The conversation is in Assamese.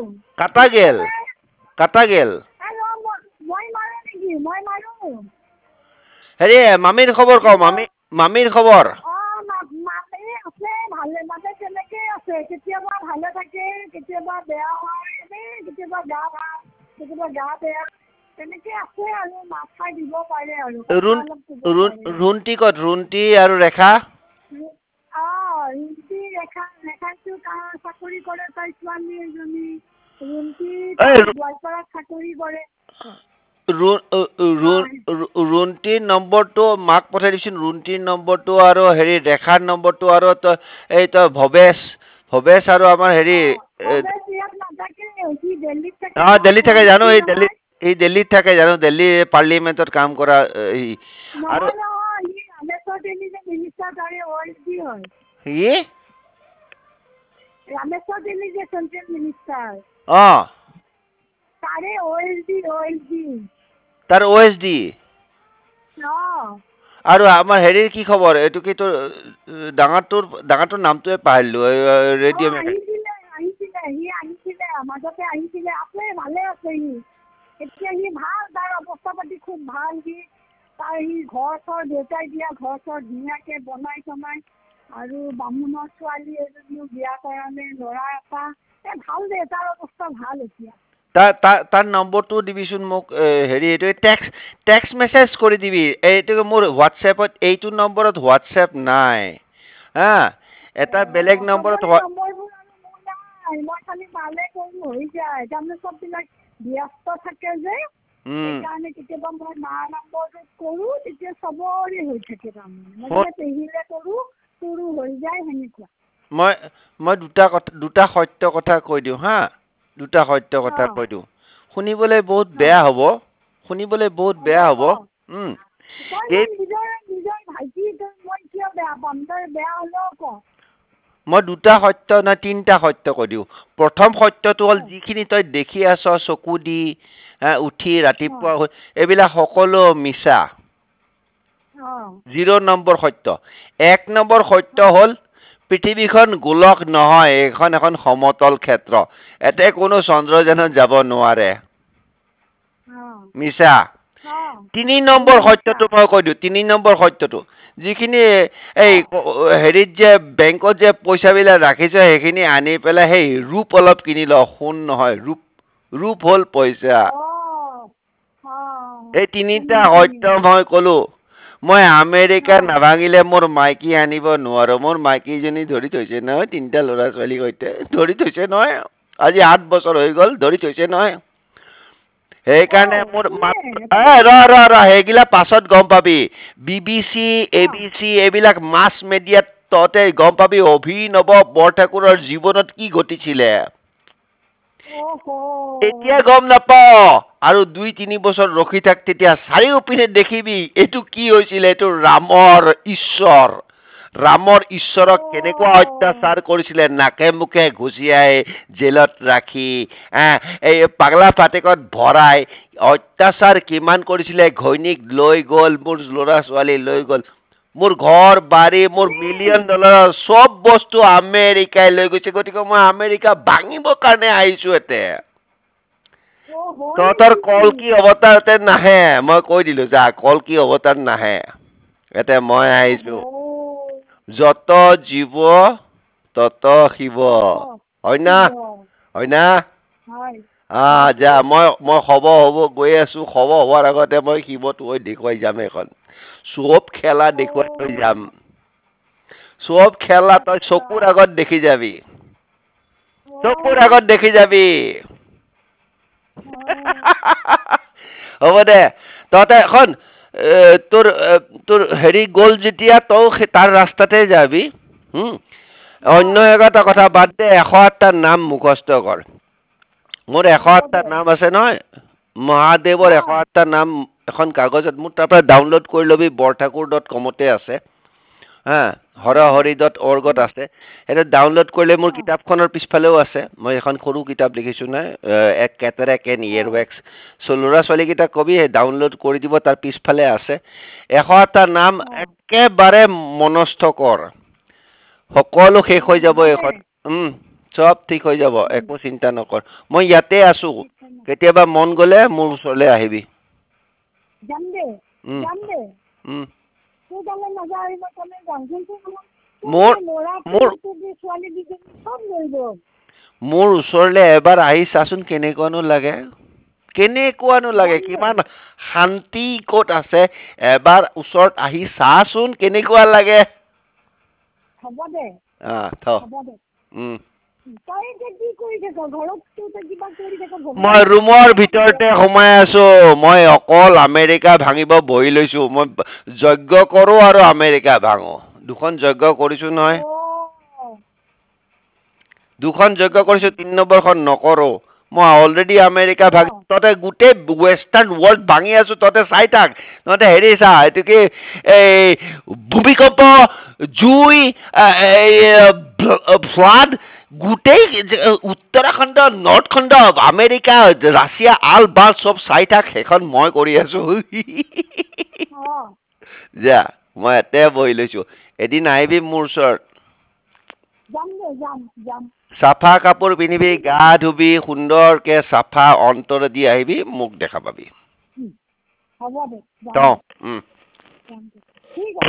কাটা গেল কাটা গেল মই মাৰো নেকি মই মাৰো হেৰি মামীৰ খবৰ কওঁ মামীৰ খবৰ মামী আছে ভালে মানে তেনেকে আছে কেতিয়াবা ভালে থাকে কেতিয়াবা বেয়া হয় এনেই কেতিয়াবা গা ভাল কেতিয়াবা গা বেয়া তেনেকে আছে আৰু মাত খাই দিব পাৰে আৰু কথা অলপ ক'ব পাৰে ৰুণ্টি ক'ত ৰুণ্টি আৰু ৰেখা ৰুণ্টি ৰেখাটো চাকৰি কৰে তাই ছোৱালী এজনী ৰুণ্টি এই তাই গোৱালপাৰাত চাকৰি কৰে ৰুণ্টিৰ নম্বৰটো মাক পঠাই দিছোন ৰুণ্টিৰ নম্বৰটো আৰু হেৰি ৰেখাৰ নম্বৰটো আৰু তই ভৱেশ আৰু আমাৰ হেৰি দিল্লীত থাকে জানো এই দিল্লীত থাকে জানো দিল্লী পাৰ্লিয়ামেণ্টত কাম কৰা আৰু ৰামেশ্বৰ দিল্লী যে চেন্ট্ৰেল মিনিষ্টাৰ তাৰে তাৰ OSD আৰু আমাৰ হেৰিৰ কি খবৰ এইটো কি তোৰ ডাঙৰটোৰ নামটোৱে পাহৰিলো ৰেডিঅ' আহিছিলে মাজতে আহিছিলে আছে ভালে আছে সি এতিয়া সি ভাল তাৰ অৱস্থা পাতি খুব ভাল সি ঘৰ চৰ দেউতাই দিয়া ঘৰ চৰ ধুনীয়াকে বনাই চনাই আৰু বামুণৰ ছোৱালী এজনীও বিয়া কৰালে ল'ৰা এটা ভাল দে তাৰ অৱস্থা ভাল এতিয়া তাৰ নম্বৰটো দিবিচোন মোক হেৰি এইটো টেক্সট মেছেজ কৰি দিবি এইটো মোৰ হোৱাটছএপত এইটো নম্বৰত হোৱাটছএপ নাই হা এটা বেলেগ নম্বৰত মই খালি পালে কৰো হৈ যায় তাৰমানে চববিলাক ব্যস্ত থাকে যে সেইকাৰণে কেতিয়াবা মই মাৰ নম্বৰটোত কৰো তেতিয়া চবৰে হৈ থাকে তাৰমানে মই পেহিলে কৰো তোৰো হৈ যায় সেনেকুৱা মই দুটা সত্য কথা কৈ দিওঁ হা দুটা সত্য কথা কৈ দিওঁ শুনিবলৈ বহুত বেয়া হ'ব মই দুটা সত্য না তিনিটা সত্য কৈ দিওঁ প্ৰথম সত্যটো হ'ল যিখিনি তই দেখি আছ চকু দি উঠি ৰাতিপুৱা এইবিলাক সকলো মিছা 0 নম্বৰ সত্য 1 নম্বৰ সত্য হ'ল পৃথিৱীখন গোলক নহয় এখন সমতল ক্ষেত্ৰ এতে কোনো চন্দ্ৰযানত যাব নোৱাৰে মিছা 3 নম্বৰ সত্যটো মই কৈ দিওঁ 3 নম্বৰ সত্যটো যিখিনি এই হেৰিত যে বেংকত যে পইচাবিলাক ৰাখিছে সেইখিনি আনি পেলাই সেই ৰূপ অলপ কিনি ল সোণ নহয় ৰূপ হ'ল পইচা এই তিনিটা সত্য মই কলো মই আমেৰিকা নাভাঙিলে মোৰ মাইকী আনিব নোৱাৰো মোৰ মাইকীজনী ধৰি থৈছে নহয় 3টা ল'ৰা ছোৱালীৰ সৈতে ধৰি থৈছে নহয় আজি 8 বছৰ হৈ গ'ল ধৰি থৈছে নহয় সেইকাৰণে মোৰ সেইগিলা পাছত গম পাবি BBC ABC এইবিলাক মাছ মেডিয়াত তহঁতে গম পাবি অভিনৱ বৰঠাকুৰৰ জীৱনত কি ঘটিছিলে এতিয়া গম নাপাও আৰু 2-3 বছৰ ৰখি থাক তেতিয়া চাৰিওপিনে দেখিবি এইটো কি হৈছিল এইটো ৰামৰ ঈশ্বৰক কেনেকুৱা অত্যাচাৰ কৰিছিলে নাকে মুখে ঘুচিয়াই জেলত ৰাখি এই পাগলা ফাটেকত ভৰাই অত্যাচাৰ কিমান কৰিছিলে ঘৈণীক লৈ গ'ল মোৰ ল'ৰা ছোৱালী লৈ গ'ল মোৰ ঘৰ বাৰী মোৰ $1,000,000 চব বস্তু আমেৰিকাই লৈ গৈছে গতিকে মই আমেৰিকা ভাঙিবৰ কাৰণে আহিছো এতে তহঁতৰ কল কি অৱতাৰতে নাহে মই কৈ দিলো যা কল কি অৱতাৰ নাহে এতে মই আহিছো যত জীৱ তত শিৱ হয় না যা মই হ'ব গৈ আছো হ'ব হোৱাৰ আগতে মই শিৱটো দেখুৱাই যাম এখন চব খেলা দেখুৱাই থৈ যাম চব খেলা তই চকুৰ আগত দেখি যাবি হ'ব দে তহঁতে এখন তোৰ হেৰি গ'ল যেতিয়া তই তাৰ ৰাস্তাতে যাবি অন্য এটা কথা বাদ দে 108টা নাম মুখস্থ কৰ মোৰ 108টা নাম আছে নহয় মহাদেৱৰ 108টা নাম এখন কাগজত মোৰ তাৰ পৰা ডাউনলোড কৰি লবি borthakur.com-তে আছে harahari.org আছে এটা ডাউনলোড কৰিলে মোৰ কিতাপখনৰ পিছফালেও আছে মই এখন সৰু কিতাপ লিখিছো না এক কেটাৰেক এণ্ড ইয়েৰৱেক্স ল'ৰা ছোৱালী কেইটা কবি ডাউনলোড কৰি দিব তাৰ পিছফালে আছে 108টা নাম একেবাৰে মনস্থ কৰ সকলো শেষ হৈ যাব এখন চব ঠিক হৈ যাব, একো চিন্তা নকৰ। মই ইয়াতে আছো, কেতিয়াবা মন গ'লে মোৰ ওচৰলৈ আহিবি। যাম দে উম, যাম দে উম। তোৰ তালৈ নাযায় মই তালৈ যাম কিন্তু মোৰ ল'ৰা মোৰ ছোৱালী দুজনী চব লৈ গ'ল মোৰ ওচৰলৈ এবাৰ আহি চাচোন কেনেকুৱানো লাগে। কেনেকুৱানো লাগে, যাম দে কিমান শান্তি ক'ত আছে। এবাৰ ওচৰত আহি চাচোন কেনেকুৱা লাগে। হ'ব দে থ হ'ব দে উম। তই এতিয়া কি কৰি থাক ঘৰত তই কিবা কৰি থাক মই ভগৱানে ৰুমৰ ভিতৰতে সোমাই আছো। মই অকল আমেৰিকা ভাঙিব বহি লৈছো। মই যজ্ঞ কৰো আৰু আমেৰিকা ভাঙো। দুখন যজ্ঞ কৰিছো নহয়। অ' দুখন যজ্ঞ কৰিছো, 3 নম্বৰখন নকৰো। মই অলৰেডি আমেৰিকা ভাঙি, অ' তহঁতে গোটেই ৱেষ্টাৰ্ণ ৱৰ্ল্ড ভাঙি আছো, তহঁতে চাই থাক। তহঁতে হেৰি চা, এইটো কি এই ভূমিকম্প, জুই, ফ্লাড, গোটেই উত্তৰাখণ্ড, নৰ্থ খণ্ড, আমেৰিকা, ৰাছিয়া, আল বাল চব চাই থাক। সেইখন মই কৰি আছো। অ' যা, মই ইয়াতে বহি লৈছো। এদিন আহিবি মোৰ ওচৰত। যাম দে যাম যাম চাফা কাপোৰ পিন্ধিবি, ঠিক গা আছে ধুবি, সুন্দৰকে চাফা অন্তৰেদি আহিবি, মোক দেখা পাবি। হ'ব দে ত যাম দে উম। যাম দে ঠিক আছে